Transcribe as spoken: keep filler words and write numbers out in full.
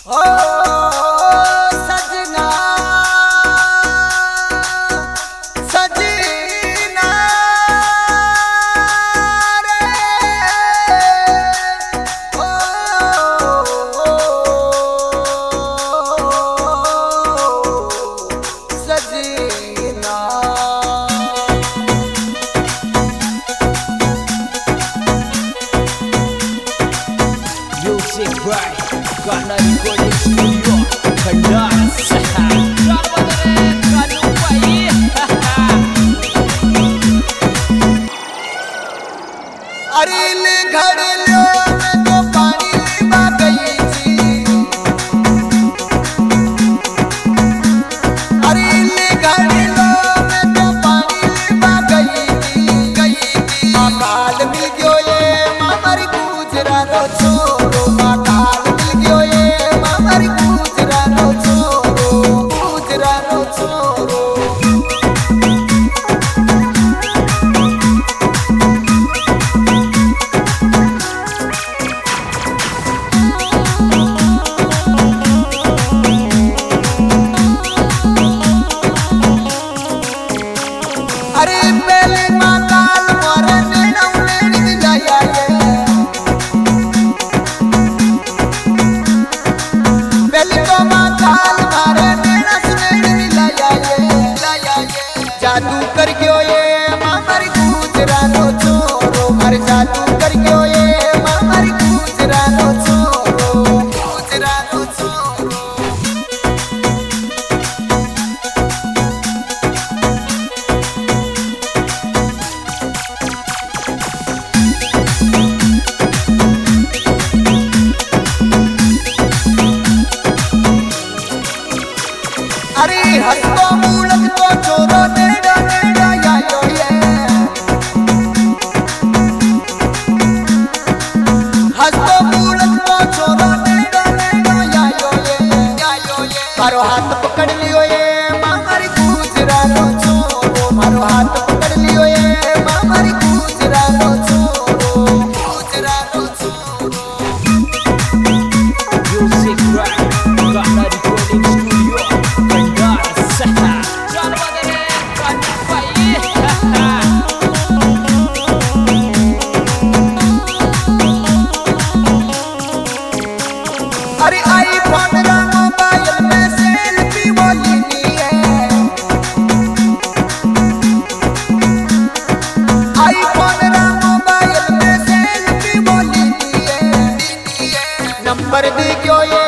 ओ सजना सजना रे ओ, सजना Music by Karena Recording Studio Kedas. Siapa dari Kanu Pai? अरिल घड़ियों में तो पानी लिबा गई थी। अरिल घड़ियों में तो पानी लिबा गई थी गई थी अकाल मिल गयो ये मामरी गुजरा रो छोरो अकाल मिल गयो ये मामरी गुजरा रो छोरो गुजरा रो छोरो अरे पहले माताल मोरे नेना उनेड़ी मिलाया ये पहले तो माताल मारे नेना सुनेड़ी मिलाया ये मिलाया ये जादू कर गयो ये मामरी गुजरा रो छोरो अरे जादू कर गयो ये मामरी गुजरा रो छोरो गुजरा रो छोरो अरे हस्तो मूलक तो छोरो नेड़ा नेड़ा आयो ये हस्तो मूलक तो छोरो नेड़ा नेड़ा आयो ये आयो ये मारो हाथ पकड़ लियो ये मामरी गुजरा रो छोरो मारो हाथ पकड़ लियो ये मामरी गुजरा रो छोरो गुजरा रो छोरो Music by Karena Recording Studio Kedas. Siapa dari Kanu Pai? अरे आईफोन रा मोबाइल में सेल्फी वो लेनी है आईफोन रा मोबाइल में सेल्फी वो लेनी है नंबर दे क्यों ये